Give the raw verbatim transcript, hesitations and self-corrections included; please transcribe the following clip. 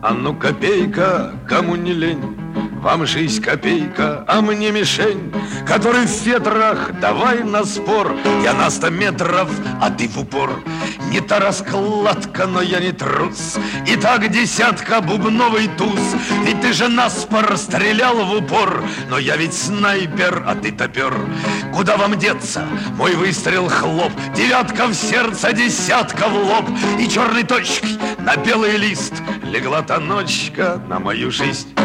А ну копейка, кому не лень, вам жизнь копейка, а мне мишень, который в ветрах, давай на спор. Я на сто метров, а ты в упор. Не та раскладка, но я не трус. И так десятка бубновый туз. Ведь ты же наспор стрелял в упор. Но я ведь снайпер, а ты топер. Куда вам деться? Мой выстрел хлоп. Девятка в сердце, десятка в лоб. И черной точкой на белый лист легла та ночка на мою жизнь.